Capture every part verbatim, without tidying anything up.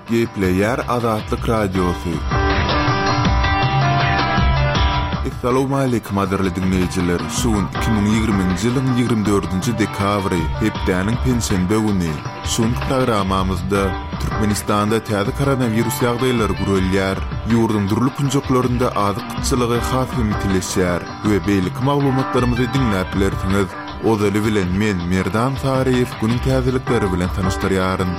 Gepleyer Azatlyk Radiosu. Assalamu alaykum aderli dinleyijiler. Şuun iki bin ýigrimiji ýylyň ýygrimi dördünji dekabry hepdeniň pensiýe güni. Şuň programamyzda Türkmenistanda täze koronavirus ýagdaýlary görülýär. Ýurdun durly kunjuklarynda azyk kıtçylygy hasy mitileşýär we beýlik maglumatlarymyzy dinläp bilersiňiz. Ozaly bilen men Merdan Tariýew günüň täzelikleri bilen tanyşdyrýaryn.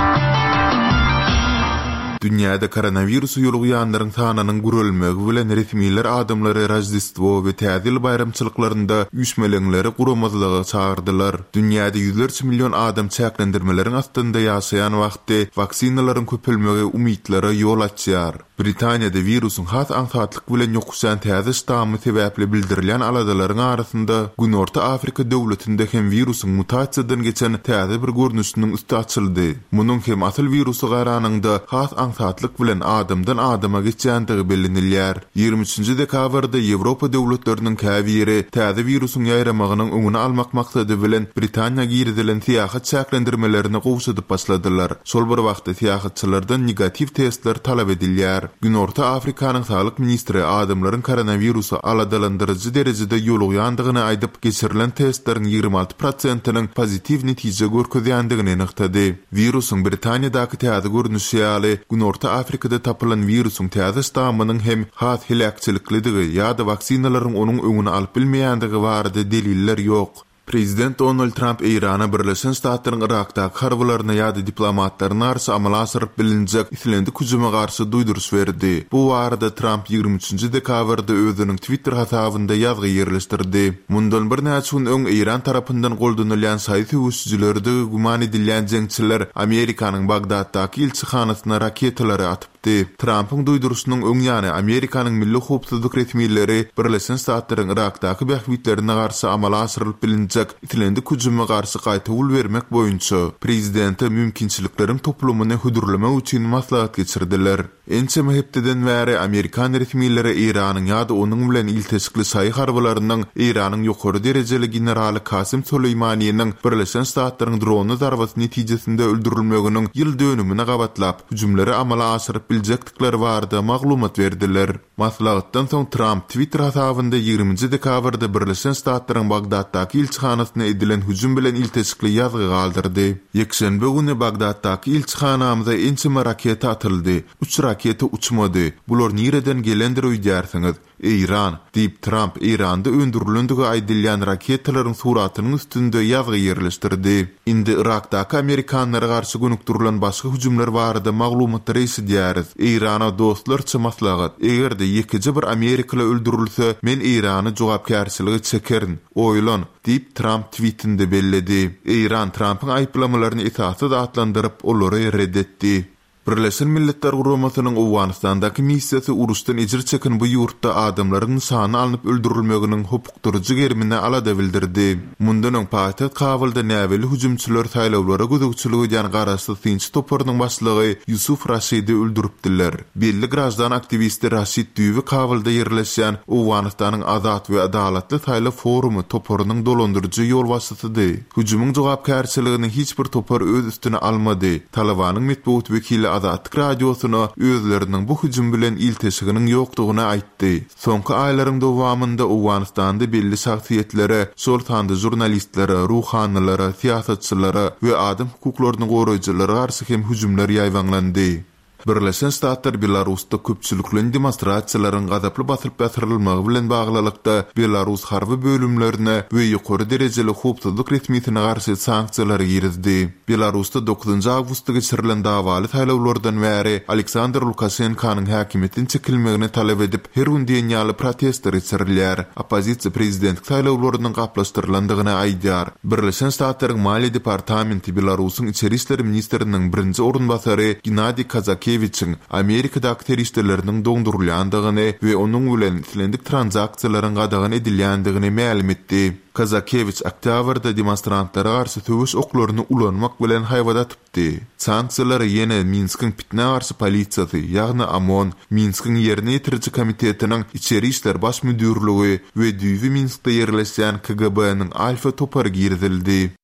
Dünyada koronavirusu ýoluýanlaryň sanynyň görülmegi bilen resmiler adamlary Rojdestvo we täzil bayramçylyklarynda üýtmeleňleri guramazlyga çağırdylar. Dünyada ýüzlerçe million adam çäklendirmeleriň astynda ýaşaýan wagtda vaksinalaryň köpelmegi umytlary ýol açýar. Britaniýada virusyň has ansatlyk bilen ýokuşan täze ştammy sebäpli bildirilýän aladalaryň arasynda Günorta Afrika döwletinde hem virusyň mutasiýadan geçen täze bir görnüşiniň üstü açyldy. Munyň hem asyl virusy garanyňda has ansatlyk bilen adamdan adama geçýändigi bilinilýär. ýygrimi üçinji dekabrda Ýewropa döwletleriniň käbiri täze virusyň ýaýramagynyň öňüni almak maksady bilen Britaniýa girdilen syýahat çäklendirmelerini gowşadyp başladylar. Şol bir wagtda syýahatçylardan negativ testler talap edilýär. Günorta Afrikanyň saglyk ministri adamlaryň koronavirusu aladalandyrjy derejede ýoluýandygyny aýdyp geçirilen testleriň ýygrimi alty prosentynyň pozitiv netije görkezýändigini anyktady. Virusyň Britaniýadaky täze görnüşi ýaly Günorta Afrikada tapylan virusyň täze ştammynyň hem has hilakçylyklydigi ýa-da vaksinalaryň onuň öňüni alyp bilmeýändigi barada deliller ýok. Prezident Donald Trump Irana Birleşen Ştatlaryň Irakdaky harbylaryna ýa-da diplomatlaryna garşy amala asyryp bilinjek islendi hüjuma garşy duýduruş berdi. Bu barada Trump ýygrimi üçinji dekabrda özüniň Twitter hasabynda ýazgy ýerleşdirdi. Mundan bir näçe gün öň Iran tarapyndan goldanylýan saýty üstüjülerde guman edilýän jeňçiler Amerikanyň Bagdaddaky elçixanasyna raketalary atypdy. Trumpyň duýduruşynyň öň ýany Amerikanyň milli howpsuzlyk resmiýetleri Birleşen Ştatlaryň Irakdaky bähwitlerine garşy amala asyryp bilinjek itilendi hüjuma garşy gaýta ul bermek boýunça prezidente mümkinçilikleriň toplumyny hudurlamak üçin maslahat geçirdiler. Ençe mehepdeden bäri Amerikan resmiýetleri Iranyň ýa-da onuň bilen ilteşikli saý harbalarynyň Iranyň ýokary derejeli generaly Kasym Suleymanyň Birleşen Ştatlaryň dronu zarbasy netijesinde öldürilmeginiň ýyl dönümine gabatlap hüjumlary amala asyryp biljekdikleri barada maglumat berdiler. Maslahatdan soň Trump Twitter hasabynda ýygrimi dekabrda Birleşen Ştatlaryň Bagdaddaky elçixanasyna edilen hüjum bilen ilteşikli ýazgy galdyrdy. Ýekşenbe güni Bagdaddaky elçixanamyza ençe raket atyldy. Üç raketi uçmady. Bular nireden gelendir öýdärsiňiz? İran, diýip Trump Iranda öndürilendigi aýdylýan raketalaryň suratynyň üstünde ýazgy ýerleşdirdi. Indi Irakdaky Amerikanlara garşy gönükdirilen başga hüjumlar barada maglumatlary eşidýäris. Irana dostlarça maslahat. Egerde ýekiji bir Amerikaly öldürilse, men Irany jogapkärçiligi çekerin. Oýlan, diýip Trump tweetinde belledi. İran Trumpyň aýplamalaryny esasy atlandyryp olary reddetdi. Birleşen Milletler Guramasynyň Awganistandaky missiýasy uruşdan ejir çeken bu ýurtda adamlaryň sany alınıp öldürilmeginiň hukukturjy gerimine alada bildirdi. Mundan öň paýtaxt Kabulda näweli hüjumçylar saýlawlara gözükçüligi edýän garaşly Tinç toparynyň başlygy Yusuf Rashidi öldüripdiler. Belli grajdan aktivisti Rashid Düýbi Kabulda ýerleşýän Awganistanyň Azat we Adalatly saýlaw forumy toparynyň dolandyrjy ýol wasytydy. Hüjumyň jogapkärçiligini hiç bir topar öz üstüne almady. Talabanyň medeniýet wekili Azatlyk Radiosyna özleriniň bu hüjum bilen ilteşiginiň ýokdugyny aýtdy. Soňky aýlaryň dowamında Awganistanda belli şahsiýetlere, şol tanda jurnalistlere, ruhanylary, siýasatçylary we adam hukuklaryny goraýjylary garşy hem hüjumlar ýaýwanlandy. Birleşen Ştatlar Belarusda köpçüliklen demonstrasiýalaryň gazaply basylyp bäsrilmegi bilen baglykda Belarus harby bölümlerine we ýokary derejeli howpsuzlyk resmiýetine garşy sanksiýalar ýerizdi. Belarusda dokuzunji awgustda geçirilen dawaly saýlawlardan bäri Aleksandr Lukashenkanyň häkimetden çekilmegini talap edip her gün dünýäli protestler geçirilýär. Opozisiýa prezident saýlawlarynyň gaplaşdyrlandygyny aýdýar. Birleşen Ştatlaryň Maliýe departamenti Belarusyň içeri işleri ministriniň birinji orunbasary Gennady Kazakevich Amerikadaky terroristleriniň doňdurulýandygyny we onuň bilen islendik transaksiýalaryň gadagyn edilýändigini ma'lum etdi. Kazakevich oktyabrda demonstrantlara garşy töwüş oklaryny ulanmak bilen haýwada tutdy. Sanksiýalar ýene Minskiň pitne garşy polisiýasy, ýagny Amon, Minskiň ýerine ýetiriji komitetiniň içeri işler baş müdürligi we Düýbi Minskde ýerleşýän K G B-niň Alfa topary girdildi.